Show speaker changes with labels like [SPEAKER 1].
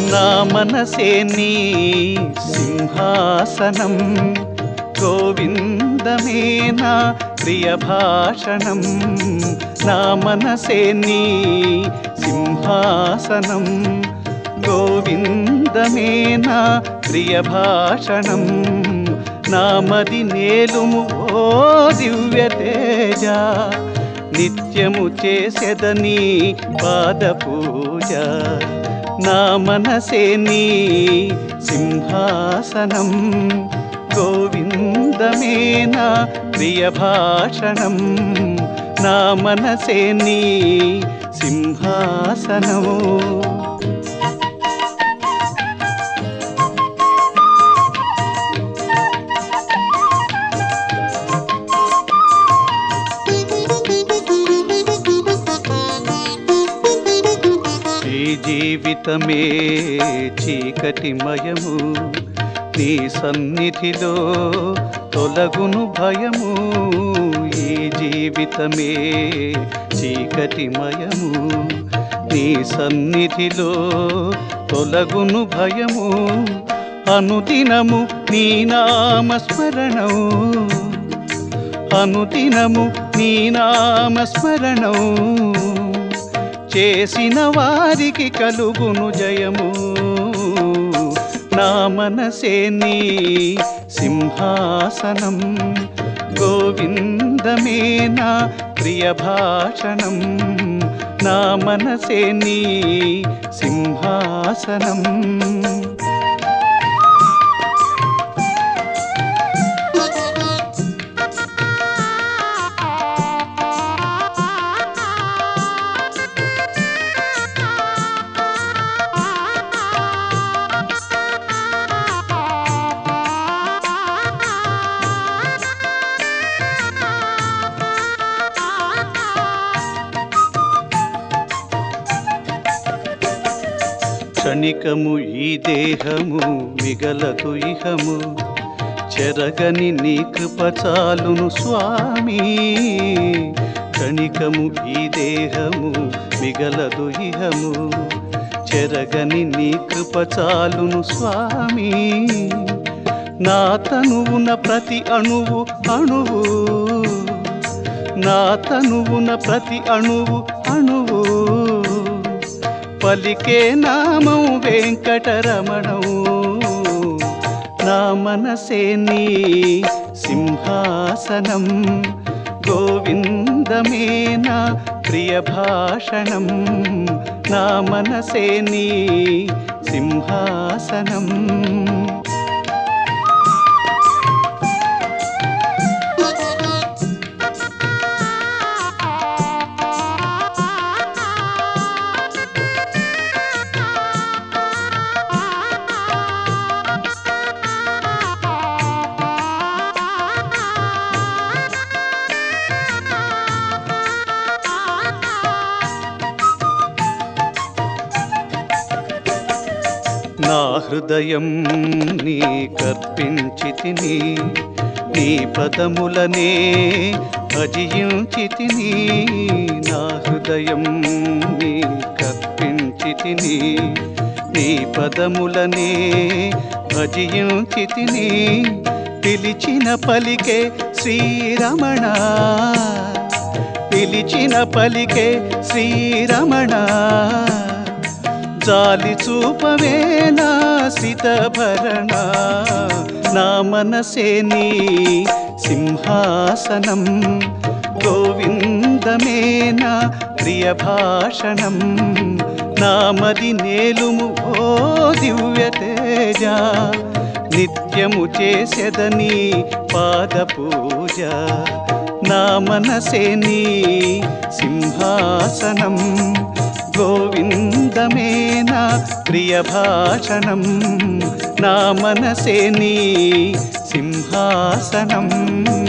[SPEAKER 1] నా మనసే నీ సింహాసనం, గోవిందమే నా ప్రియ భాషణం. నా మనసే నీ సింహాసనం, గోవిందమే నా ప్రియ భాషణం. నా మది నేలుము ఓ దివ్య తేజ, నిత్యము చేసెదని పాద పూజ. నా మనసే నీ సింహాసనం, గోవిందమే నా ప్రియ భాషణం. నా మనసే నీ సింహాసనము. జీవితమే చీకటిమయము, నీ సన్నిధిలో తొలగును భయము. ఈ జీవితమే చీకటిమయము, నీ సన్నిధిలో తొలగును భయము. అనుదినము నీ నామస్మరణం, అనుదినము నీ నామస్మరణం. చేసిన వారికి కలుగును జయము. నా మనసే నీ సింహాసనం, గోవిందమే నా ప్రియ భాషణం. నా మనసే నీ సింహాసనం. క్షణికము ఈ దేహము మిగలదు ఇహము, చెరగని నీ కృప చాలును స్వామి. క్షణికము ఈ దేహము మిగలదు ఇహము, చెరగని నీ కృప చాలును స్వామి. నా తనువున ప్రతి అణువు అణువు, నా తనువున ప్రతి అణువు అణువు, పలికే నామం వెంకటరమణం. నా మనసే నీ సింహాసనం, గోవిందమే నా ప్రియ భాషణం. నా మనసే నీ సింహాసనం. నా హృదయం నీ కర్పించితిని, నీ పదములనే భజించితిని. నా హృదయం నీ కర్పించితిని, నీ పదములనే భజించితిని. పిలిచిన పలికే శ్రీరమణ, పిలిచిన పలికే శ్రీరమణ. జాలి చూపవే నా శ్రితభరణ. నా మనసే నీ సింహాసనం, గోవిందమే నా ప్రియ భాషణం. నా మది నేలుము ఓ దివ్య తేజ, నిత్యము చేసెదని పాద పూజ. నా మనసే నీ సింహాసనం, గోవిందమే నా ప్రియ భాషణం. నా మనసే నీ సింహాసనం.